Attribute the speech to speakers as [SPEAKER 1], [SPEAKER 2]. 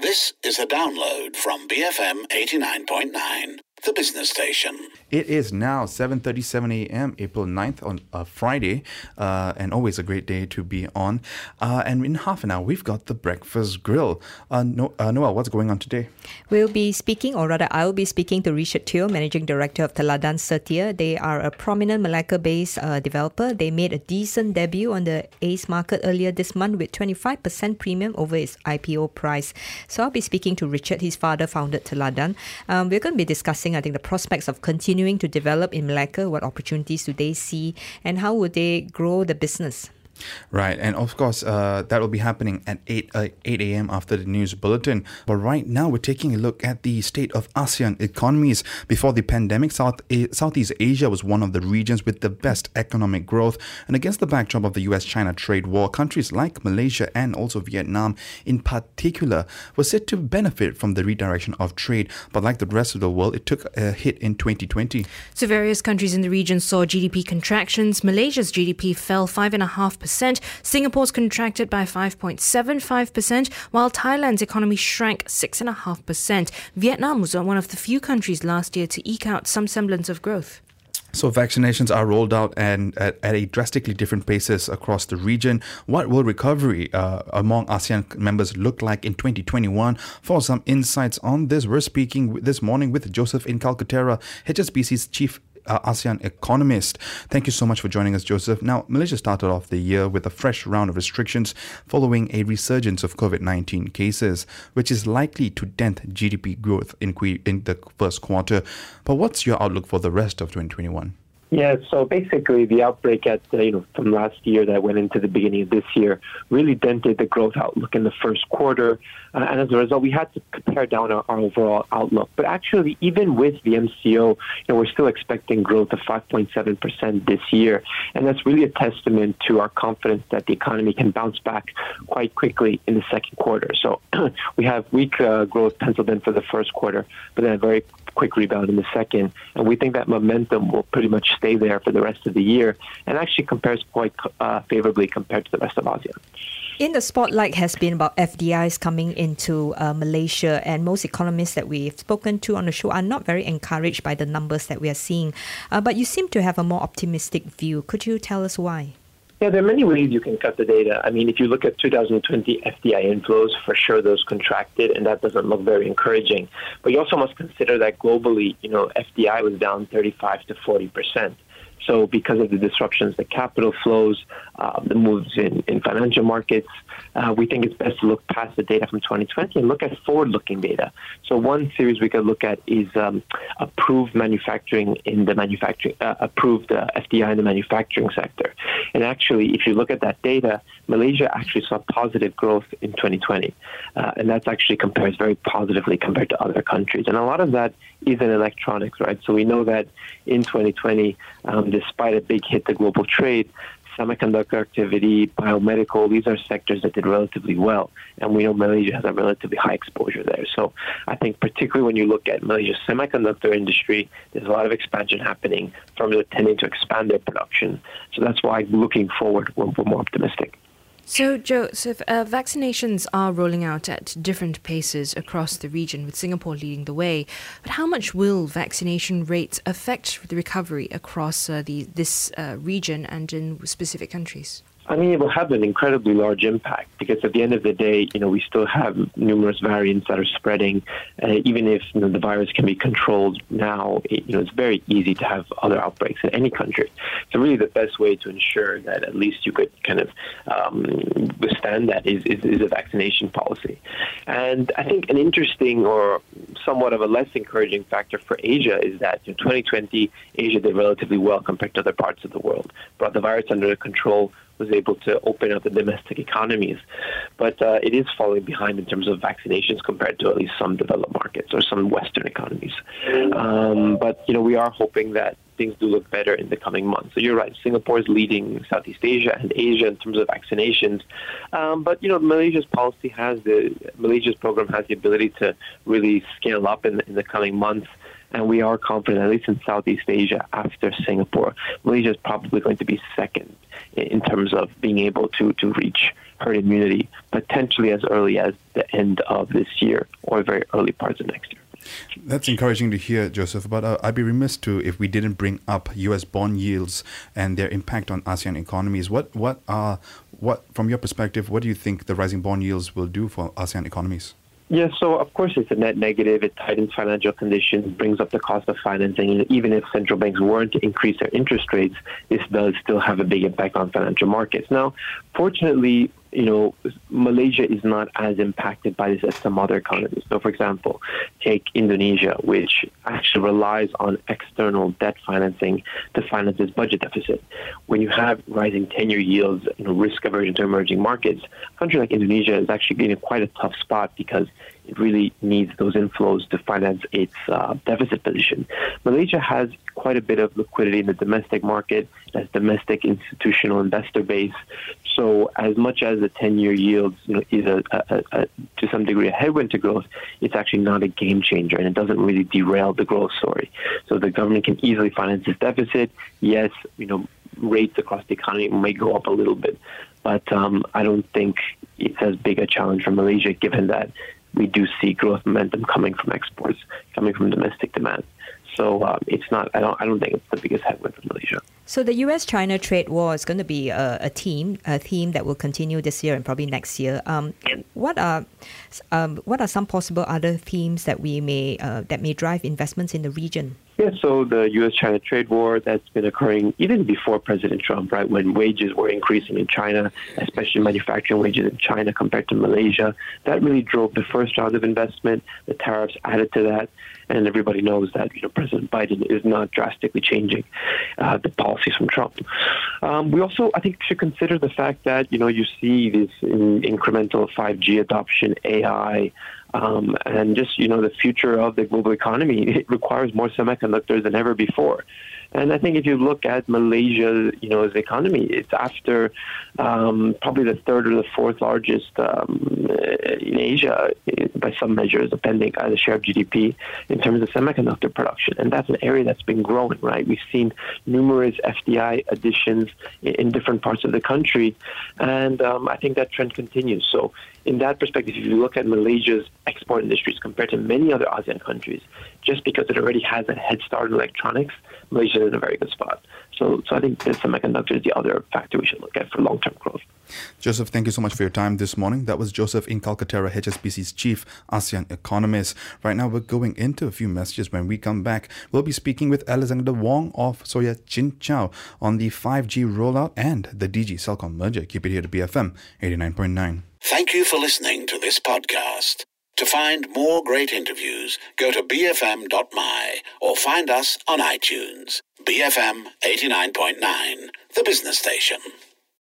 [SPEAKER 1] This is a download from BFM 89.9, the business station.
[SPEAKER 2] It is now 7:37 a.m., April 9th on a Friday, and always a great day to be on. And in half an hour, we've got the Breakfast Grill. Noel, what's going on today?
[SPEAKER 3] We'll be speaking, or rather I'll be speaking to Richard Teo, Managing Director of Teladan Setia. They are a prominent Malacca-based developer. They made a decent debut on the ACE market earlier this month with 25% premium over its IPO price. So I'll be speaking to Richard. His father founded Teladan. We're going to be discussing, I think, the prospects of continuing to develop in Malacca. What opportunities do they see, and how would they grow the business?
[SPEAKER 2] Right, and of course, that will be happening at 8 a.m. after the news bulletin. But right now, we're taking a look at the state of ASEAN economies. Before the pandemic, Southeast Asia was one of the regions with the best economic growth. And against the backdrop of the US-China trade war, countries like Malaysia and also Vietnam in particular were set to benefit from the redirection of trade. But like the rest of the world, it took a hit in 2020.
[SPEAKER 4] So various countries in the region saw GDP contractions. Malaysia's GDP fell 5.5%. Singapore's contracted by 5.75%, while Thailand's economy shrank 6.5%. Vietnam was one of the few countries last year to eke out some semblance of growth.
[SPEAKER 2] So vaccinations are rolled out and at a drastically different paces across the region. What will recovery among ASEAN members look like in 2021? For some insights on this, we're speaking this morning with Joseph in Calcaterra, HSBC's chief ASEAN economist. Thank you so much for joining us, Joseph. Now, Malaysia started off the year with a fresh round of restrictions following a resurgence of COVID-19 cases, which is likely to dent GDP growth in the first quarter. But what's your outlook for the rest of 2021?
[SPEAKER 5] Yeah, so basically the outbreak from last year that went into the beginning of this year really dented the growth outlook in the first quarter. And as a result, we had to pare down our overall outlook. But actually, even with the MCO, we're still expecting growth of 5.7% this year. And that's really a testament to our confidence that the economy can bounce back quite quickly in the second quarter. So we have weak growth penciled in for the first quarter, but then a very quick rebound in the second. And we think that momentum will pretty much stay there for the rest of the year and actually compares quite favorably compared to the rest of ASEAN.
[SPEAKER 3] In the spotlight has been about FDIs coming into Malaysia, and most economists that we've spoken to on the show are not very encouraged by the numbers that we are seeing. But you seem to have a more optimistic view. Could you tell us why?
[SPEAKER 5] Yeah, there are many ways you can cut the data. I mean, if you look at 2020 FDI inflows, for sure those contracted, and that doesn't look very encouraging. But you also must consider that globally, FDI was down 35 to 40%. So because of the disruptions, the capital flows, the moves in financial markets, we think it's best to look past the data from 2020 and look at forward-looking data. So one series we could look at is approved manufacturing in the approved FDI in the manufacturing sector. And actually, if you look at that data, Malaysia actually saw positive growth in 2020. And that actually compares very positively compared to other countries. And a lot of that is in electronics, right? So we know that in 2020, despite a big hit to global trade, semiconductor activity, biomedical, these are sectors that did relatively well. And we know Malaysia has a relatively high exposure there. So I think particularly when you look at Malaysia's semiconductor industry, there's a lot of expansion happening, firms are tending to expand their production. So that's why looking forward, we're more optimistic.
[SPEAKER 4] So, Joseph, vaccinations are rolling out at different paces across the region, with Singapore leading the way. But how much will vaccination rates affect the recovery across this region and in specific countries?
[SPEAKER 5] I mean, it will have an incredibly large impact because at the end of the day, we still have numerous variants that are spreading. Even if the virus can be controlled now, it's very easy to have other outbreaks in any country. So really the best way to ensure that at least you could kind of withstand that is a vaccination policy. And I think an interesting or somewhat of a less encouraging factor for Asia is that in 2020, Asia did relatively well compared to other parts of the world, brought the virus under control, was able to open up the domestic economies. But it is falling behind in terms of vaccinations compared to at least some developed markets or some Western economies. But we are hoping that things do look better in the coming months. So you're right, Singapore is leading Southeast Asia and Asia in terms of vaccinations. But Malaysia's program has the ability to really scale up in the coming months. And we are confident, at least in Southeast Asia, after Singapore, Malaysia is probably going to be second in terms of being able to reach herd immunity, potentially as early as the end of this year or very early parts of next year.
[SPEAKER 2] That's encouraging to hear, Joseph, but I'd be remiss too if we didn't bring up U.S. bond yields and their impact on ASEAN economies. What from your perspective, what do you think the rising bond yields will do for ASEAN economies?
[SPEAKER 5] Yeah, so of course it's a net negative. It tightens financial conditions, brings up the cost of financing. And even if central banks weren't to increase their interest rates, this does still have a big impact on financial markets. Now, fortunately, Malaysia is not as impacted by this as some other economies. So, for example, take Indonesia, which actually relies on external debt financing to finance its budget deficit. When you have rising 10-year yields, risk aversion to emerging markets, a country like Indonesia is actually in quite a tough spot because it really needs those inflows to finance its deficit position. Malaysia has quite a bit of liquidity in the domestic market, it has domestic institutional investor base. So as much as the 10-year yields is to some degree a headwind to growth, it's actually not a game changer, and it doesn't really derail the growth story. So the government can easily finance its deficit. Yes, rates across the economy may go up a little bit, but I don't think it's as big a challenge for Malaysia, given that we do see growth momentum coming from exports, coming from domestic demand. So it's not. I don't think it's the biggest headwind for Malaysia.
[SPEAKER 3] So the U.S.-China trade war is going to be a theme that will continue this year and probably next year. What are some possible other themes that may drive investments in the region?
[SPEAKER 5] Yeah, so the U.S.-China trade war that's been occurring even before President Trump, right, when wages were increasing in China, especially manufacturing wages in China compared to Malaysia, that really drove the first round of investment. The tariffs added to that, and everybody knows that President Biden is not drastically changing the policies from Trump. We also, I think, should consider the fact that you see this incremental 5G adoption, AI. And just, the future of the global economy, it requires more semiconductors than ever before. And I think if you look at Malaysia's, economy, it's after probably the third or the fourth largest in Asia by some measures, depending on the share of GDP in terms of semiconductor production. And that's an area that's been growing, right? We've seen numerous FDI additions in different parts of the country. And I think that trend continues. So in that perspective, if you look at Malaysia's export industries compared to many other ASEAN countries, just because it already has a head start in electronics, Malaysia is in a very good spot. So I think the semiconductor is the other factor we should look at for long-term growth.
[SPEAKER 2] Joseph, thank you so much for your time this morning. That was Joseph Incalcaterra, HSBC's chief ASEAN economist. Right now, we're going into a few messages. When we come back, we'll be speaking with Alexander Wong of Soya Chin Chow on the 5G rollout and the DG Celcom merger. Keep it here to BFM 89.9.
[SPEAKER 1] Thank you for listening to this podcast. To find more great interviews, go to bfm.my or find us on iTunes. BFM 89.9, the business station.